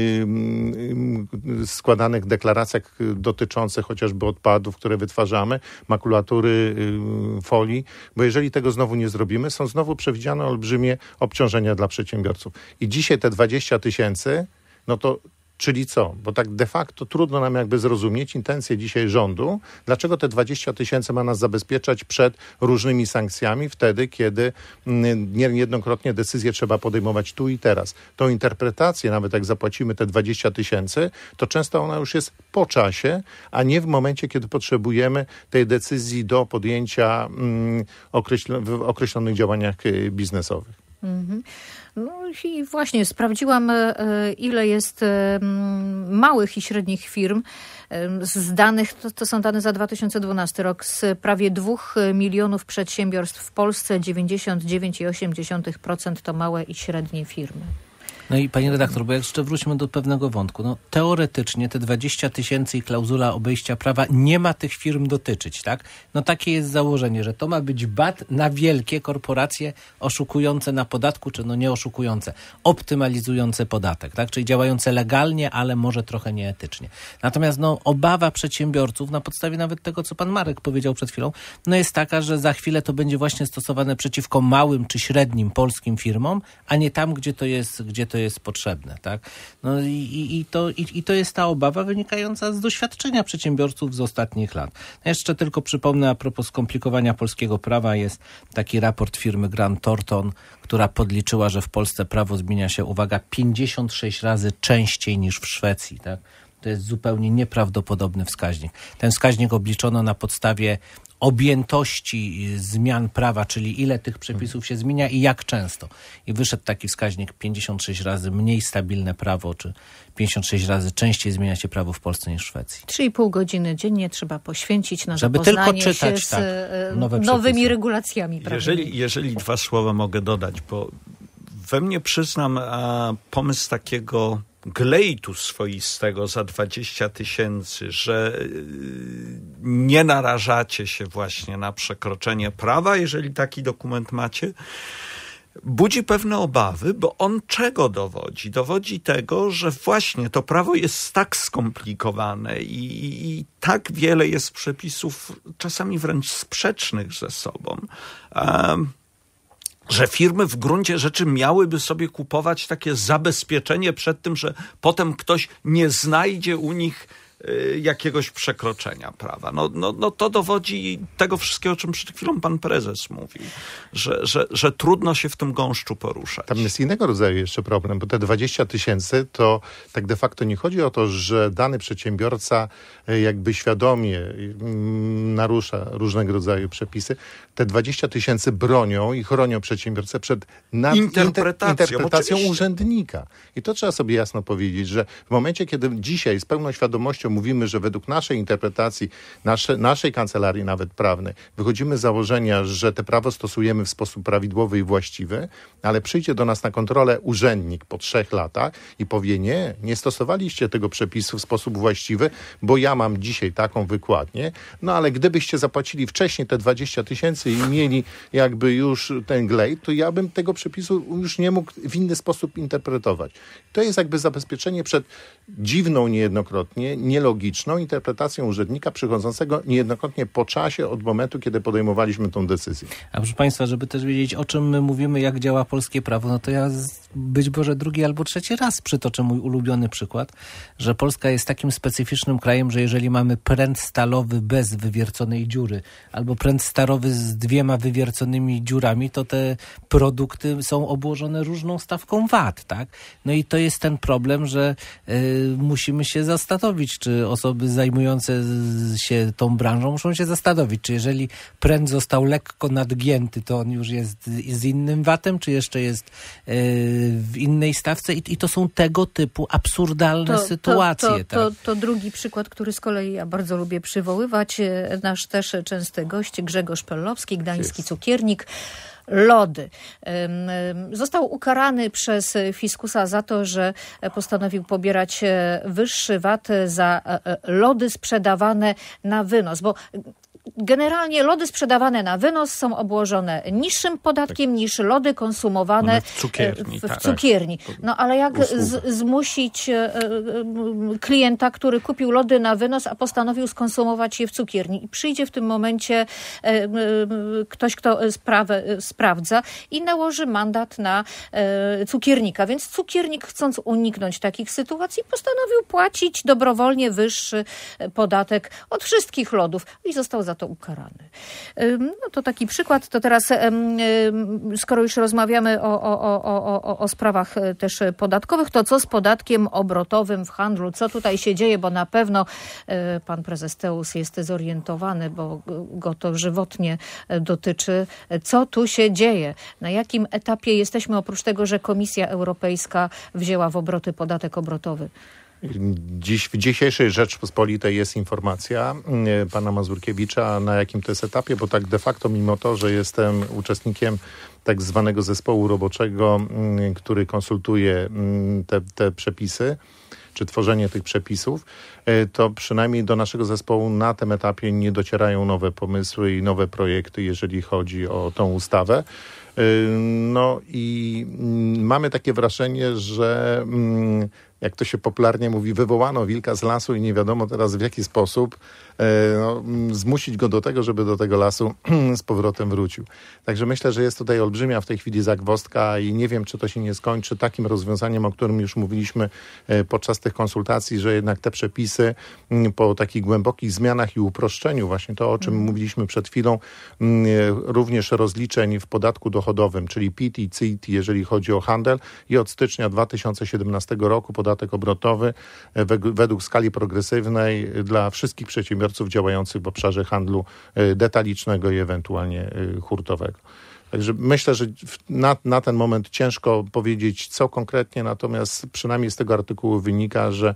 [SPEAKER 4] y, składanych deklaracjach dotyczących chociażby odpadów, które wytwarzamy, makulatury, yy, folii, bo jeżeli tego znowu nie zrobimy, są znowu przewidziane olbrzymie obciążenia dla przedsiębiorców. I dzisiaj te dwadzieścia tysięcy, no to czyli co? Bo tak de facto trudno nam jakby zrozumieć intencje dzisiaj rządu, dlaczego te dwadzieścia tysięcy ma nas zabezpieczać przed różnymi sankcjami wtedy, kiedy niejednokrotnie decyzje trzeba podejmować tu i teraz. Tą interpretację, nawet jak zapłacimy te dwadzieścia tysięcy, to często ona już jest po czasie, a nie w momencie, kiedy potrzebujemy tej decyzji do podjęcia mm, określ- w określonych działaniach biznesowych.
[SPEAKER 1] Mhm. No i właśnie sprawdziłam, ile jest małych i średnich firm. Z danych, to, to są dane za dwa tysiące dwunasty rok, z prawie dwóch milionów przedsiębiorstw w Polsce dziewięćdziesiąt dziewięć przecinek osiem procent to małe i średnie firmy.
[SPEAKER 3] No i pani redaktor, bo jak jeszcze wróćmy do pewnego wątku, no teoretycznie te dwadzieścia tysięcy i klauzula obejścia prawa nie ma tych firm dotyczyć, tak? No takie jest założenie, że to ma być bat na wielkie korporacje oszukujące na podatku, czy no nie oszukujące, optymalizujące podatek, tak? Czyli działające legalnie, ale może trochę nieetycznie. Natomiast no obawa przedsiębiorców na podstawie nawet tego, co pan Marek powiedział przed chwilą, no jest taka, że za chwilę to będzie właśnie stosowane przeciwko małym czy średnim polskim firmom, a nie tam, gdzie to jest, gdzie to jest potrzebne, tak? No i, i, i, to, i, i to jest ta obawa wynikająca z doświadczenia przedsiębiorców z ostatnich lat. Jeszcze tylko przypomnę, a propos skomplikowania polskiego prawa, jest taki raport firmy Grant Thornton, która podliczyła, że w Polsce prawo zmienia się, uwaga, pięćdziesiąt sześć razy częściej niż w Szwecji, tak? To jest zupełnie nieprawdopodobny wskaźnik. Ten wskaźnik obliczono na podstawie objętości zmian prawa, czyli ile tych przepisów się zmienia i jak często. I wyszedł taki wskaźnik pięćdziesiąt sześć razy mniej stabilne prawo, czy pięćdziesiąt sześć razy częściej zmienia się prawo w Polsce niż w Szwecji.
[SPEAKER 1] trzy i pół godziny dziennie trzeba poświęcić na
[SPEAKER 3] żeby
[SPEAKER 1] zapoznanie
[SPEAKER 3] tylko czytać,
[SPEAKER 1] się z
[SPEAKER 3] tak, nowe
[SPEAKER 1] nowymi
[SPEAKER 3] przepisy.
[SPEAKER 1] regulacjami prawnymi.
[SPEAKER 2] Jeżeli, jeżeli dwa słowa mogę dodać, bo we mnie, przyznam, a, pomysł takiego glejtu swoistego za dwadzieścia tysięcy, że nie narażacie się właśnie na przekroczenie prawa, jeżeli taki dokument macie, budzi pewne obawy, bo on czego dowodzi? Dowodzi tego, że właśnie to prawo jest tak skomplikowane i, i, i tak wiele jest przepisów, czasami wręcz sprzecznych ze sobą, um, że firmy w gruncie rzeczy miałyby sobie kupować takie zabezpieczenie przed tym, że potem ktoś nie znajdzie u nich jakiegoś przekroczenia prawa. No, no, no to dowodzi tego wszystkiego, o czym przed chwilą pan prezes mówił, że, że, że trudno się w tym gąszczu poruszać.
[SPEAKER 4] Tam jest innego rodzaju jeszcze problem, bo te dwadzieścia tysięcy to tak de facto nie chodzi o to, że dany przedsiębiorca jakby świadomie narusza różnego rodzaju przepisy. Te dwadzieścia tysięcy bronią i chronią przedsiębiorcę przed nad...
[SPEAKER 2] interpretacją,
[SPEAKER 4] interpretacją
[SPEAKER 2] oczywiście.
[SPEAKER 4] urzędnika. I to trzeba sobie jasno powiedzieć, że w momencie, kiedy dzisiaj z pełną świadomością mówimy, że według naszej interpretacji, nasze, naszej kancelarii nawet prawnej, wychodzimy z założenia, że te prawo stosujemy w sposób prawidłowy i właściwy, ale przyjdzie do nas na kontrolę urzędnik po trzech latach i powie, nie, nie stosowaliście tego przepisu w sposób właściwy, bo ja mam dzisiaj taką wykładnię, no ale gdybyście zapłacili wcześniej te dwadzieścia tysięcy i mieli jakby już ten glejt, to ja bym tego przepisu już nie mógł w inny sposób interpretować. To jest jakby zabezpieczenie przed dziwną niejednokrotnie, nielogiczną interpretacją urzędnika przychodzącego niejednokrotnie po czasie od momentu, kiedy podejmowaliśmy tą decyzję.
[SPEAKER 3] A proszę Państwa, żeby też wiedzieć, o czym my mówimy, jak działa polskie prawo, no to ja z, być może drugi albo trzeci raz przytoczę mój ulubiony przykład, że Polska jest takim specyficznym krajem, że jeżeli mamy pręt stalowy bez wywierconej dziury albo pręt stalowy z dwiema wywierconymi dziurami, to te produkty są obłożone różną stawką V A T, tak? No i to jest ten problem, że y, musimy się zastanowić, czy osoby zajmujące się tą branżą muszą się zastanowić, czy jeżeli pręt został lekko nadgięty, to on już jest z innym V A T-em, czy jeszcze jest y, w innej stawce i, i to są tego typu absurdalne
[SPEAKER 1] to,
[SPEAKER 3] sytuacje.
[SPEAKER 1] To, to,
[SPEAKER 3] tak?
[SPEAKER 1] to, to drugi przykład, który z kolei ja bardzo lubię przywoływać. Nasz też częsty gość Grzegorz Pellowski, gdański cukiernik. Lody. Został ukarany przez fiskusa za to, że postanowił pobierać wyższy V A T za lody sprzedawane na wynos, bo generalnie lody sprzedawane na wynos są obłożone niższym podatkiem tak. niż lody konsumowane
[SPEAKER 2] One w cukierni.
[SPEAKER 1] W, w
[SPEAKER 2] tak.
[SPEAKER 1] cukierni. No ale jak z, zmusić e, klienta, który kupił lody na wynos, a postanowił skonsumować je w cukierni i przyjdzie w tym momencie e, e, ktoś, kto sprawę sprawdza i nałoży mandat na e, cukiernika. Więc cukiernik, chcąc uniknąć takich sytuacji, postanowił płacić dobrowolnie wyższy podatek od wszystkich lodów i został za to ukarany. No to taki przykład. To teraz, skoro już rozmawiamy o, o, o, o, o sprawach też podatkowych, to co z podatkiem obrotowym w handlu? Co tutaj się dzieje? Bo na pewno pan prezes Teus jest zorientowany, bo go to żywotnie dotyczy. Co tu się dzieje? Na jakim etapie jesteśmy, oprócz tego, że Komisja Europejska wzięła w obroty podatek obrotowy?
[SPEAKER 4] Dziś w dzisiejszej Rzeczpospolitej jest informacja y, pana Mazurkiewicza, na jakim to jest etapie, bo tak de facto mimo to, że jestem uczestnikiem tak zwanego zespołu roboczego, y, który konsultuje y, te, te przepisy, czy tworzenie tych przepisów, y, to przynajmniej do naszego zespołu na tym etapie nie docierają nowe pomysły i nowe projekty, jeżeli chodzi o tą ustawę. Y, no i y, mamy takie wrażenie, że y, jak to się popularnie mówi, wywołano wilka z lasu i nie wiadomo teraz w jaki sposób e, no, zmusić go do tego, żeby do tego lasu z powrotem wrócił. Także myślę, że jest tutaj olbrzymia w tej chwili zagwozdka i nie wiem, czy to się nie skończy takim rozwiązaniem, o którym już mówiliśmy e, podczas tych konsultacji, że jednak te przepisy m, po takich głębokich zmianach i uproszczeniu, właśnie to, o czym mm. mówiliśmy przed chwilą, m, również rozliczeń w podatku dochodowym, czyli P I T i C I T, jeżeli chodzi o handel i od stycznia dwa tysiące siedemnastego roku podatek obrotowy według skali progresywnej dla wszystkich przedsiębiorców działających w obszarze handlu detalicznego i ewentualnie hurtowego. Także myślę, że na, na ten moment ciężko powiedzieć, co konkretnie, natomiast przynajmniej z tego artykułu wynika, że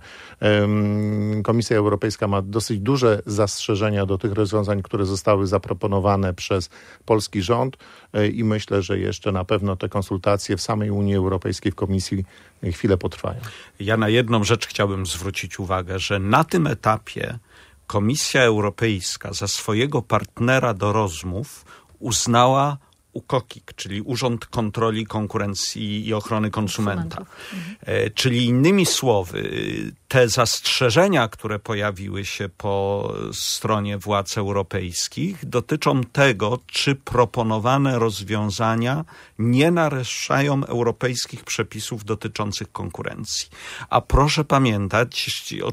[SPEAKER 4] um, Komisja Europejska ma dosyć duże zastrzeżenia do tych rozwiązań, które zostały zaproponowane przez polski rząd y, i myślę, że jeszcze na pewno te konsultacje w samej Unii Europejskiej w Komisji chwilę potrwają.
[SPEAKER 2] Ja na jedną rzecz chciałbym zwrócić uwagę, że na tym etapie Komisja Europejska za swojego partnera do rozmów uznała U K O K I K, czyli Urząd Kontroli Konkurencji i Ochrony Konsumenta. Mhm. Czyli innymi słowy, te zastrzeżenia, które pojawiły się po stronie władz europejskich, dotyczą tego, czy proponowane rozwiązania nie naruszają europejskich przepisów dotyczących konkurencji. A proszę pamiętać, o czym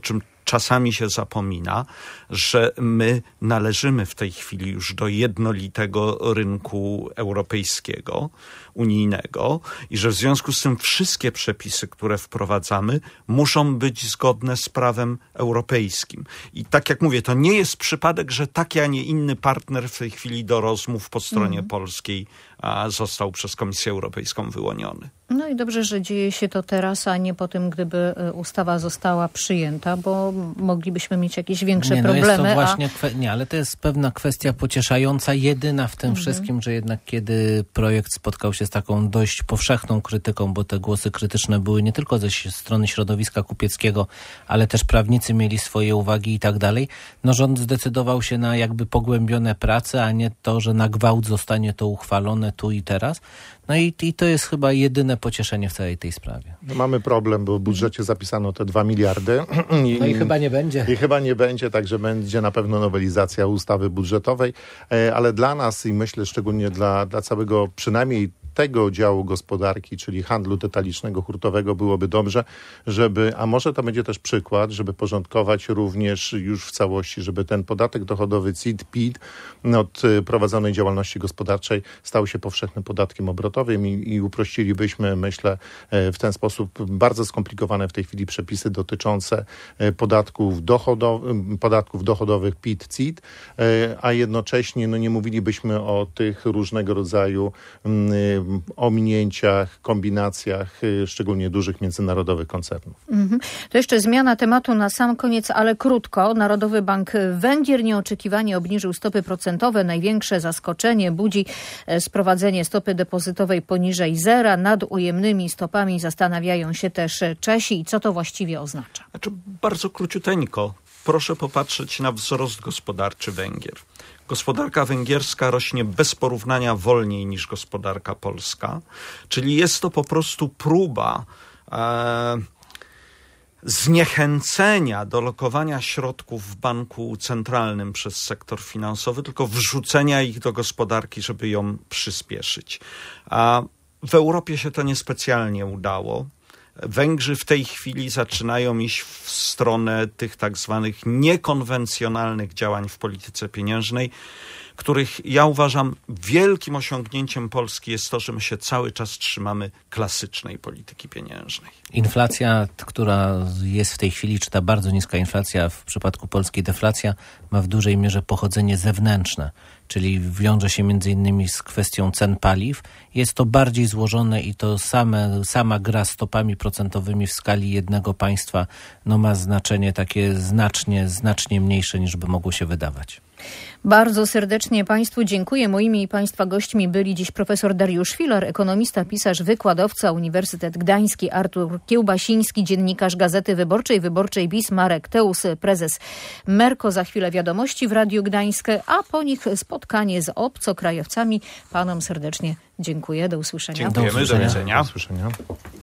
[SPEAKER 2] czasami się zapomina, że my należymy w tej chwili już do jednolitego rynku europejskiego, unijnego i że w związku z tym wszystkie przepisy, które wprowadzamy, muszą być zgodne z prawem europejskim. I tak jak mówię, to nie jest przypadek, że taki, a nie inny partner w tej chwili do rozmów po stronie mm. polskiej a, został przez Komisję Europejską wyłoniony.
[SPEAKER 1] No i dobrze, że dzieje się to teraz, a nie po tym, gdyby ustawa została przyjęta, bo moglibyśmy mieć jakieś większe
[SPEAKER 3] nie, no
[SPEAKER 1] problemy.
[SPEAKER 3] Jest to właśnie
[SPEAKER 1] a...
[SPEAKER 3] kwe- nie, ale to jest pewna kwestia pocieszająca, jedyna w tym mhm. wszystkim, że jednak kiedy projekt spotkał się z taką dość powszechną krytyką, bo te głosy krytyczne były nie tylko ze strony środowiska kupieckiego, ale też prawnicy mieli swoje uwagi i tak dalej, no rząd zdecydował się na jakby pogłębione prace, a nie to, że na gwałt zostanie to uchwalone tu i teraz. No i, i to jest chyba jedyne pocieszenie w całej tej sprawie.
[SPEAKER 4] No mamy problem, bo w budżecie zapisano te dwa miliardy.
[SPEAKER 3] I, no i chyba nie będzie.
[SPEAKER 4] I chyba nie będzie, także będzie na pewno nowelizacja ustawy budżetowej, ale dla nas i myślę szczególnie dla, dla całego przynajmniej tego działu gospodarki, czyli handlu detalicznego, hurtowego, byłoby dobrze, żeby, a może to będzie też przykład, żeby porządkować również już w całości, żeby ten podatek dochodowy C I T, P I T od prowadzonej działalności gospodarczej stał się powszechnym podatkiem obrotowym i, i uprościlibyśmy, myślę, w ten sposób bardzo skomplikowane w tej chwili przepisy dotyczące podatków, dochodow- podatków dochodowych P I T, C I T, a jednocześnie no, nie mówilibyśmy o tych różnego rodzaju ominięciach, kombinacjach, szczególnie dużych międzynarodowych koncernów.
[SPEAKER 1] Mhm. To jeszcze zmiana tematu na sam koniec, ale krótko. Narodowy Bank Węgier nieoczekiwanie obniżył stopy procentowe. Największe zaskoczenie budzi sprowadzenie stopy depozytowej poniżej zera. Nad ujemnymi stopami zastanawiają się też Czesi. I co to właściwie oznacza?
[SPEAKER 2] Znaczy, bardzo króciuteńko. Proszę popatrzeć na wzrost gospodarczy Węgier. Gospodarka węgierska rośnie bez porównania wolniej niż gospodarka polska, czyli jest to po prostu próba e, zniechęcenia do lokowania środków w banku centralnym przez sektor finansowy, tylko wrzucenia ich do gospodarki, żeby ją przyspieszyć. A w Europie się to niespecjalnie udało. Węgrzy w tej chwili zaczynają iść w stronę tych tak zwanych niekonwencjonalnych działań w polityce pieniężnej, których ja uważam wielkim osiągnięciem Polski jest to, że my się cały czas trzymamy klasycznej polityki pieniężnej.
[SPEAKER 3] Inflacja, która jest w tej chwili, czy ta bardzo niska inflacja, w przypadku Polski deflacja, ma w dużej mierze pochodzenie zewnętrzne, czyli wiąże się między innymi z kwestią cen paliw. Jest to bardziej złożone i to same, sama gra stopami procentowymi w skali jednego państwa no ma znaczenie takie znacznie, znacznie mniejsze niż by mogło się wydawać.
[SPEAKER 1] Bardzo serdecznie Państwu dziękuję. Moimi i Państwa gośćmi byli dziś profesor Dariusz Filar, ekonomista, pisarz, wykładowca, Uniwersytet Gdański, Artur Kiełbasiński, dziennikarz Gazety Wyborczej, Wyborczej B I S, Marek Teus, prezes Merco. Za chwilę wiadomości w Radiu Gdańskie, a po nich spotkanie z obcokrajowcami. Panom serdecznie dziękuję. Do usłyszenia.
[SPEAKER 2] Dziękujemy. Do, do widzenia.
[SPEAKER 4] Do usłyszenia.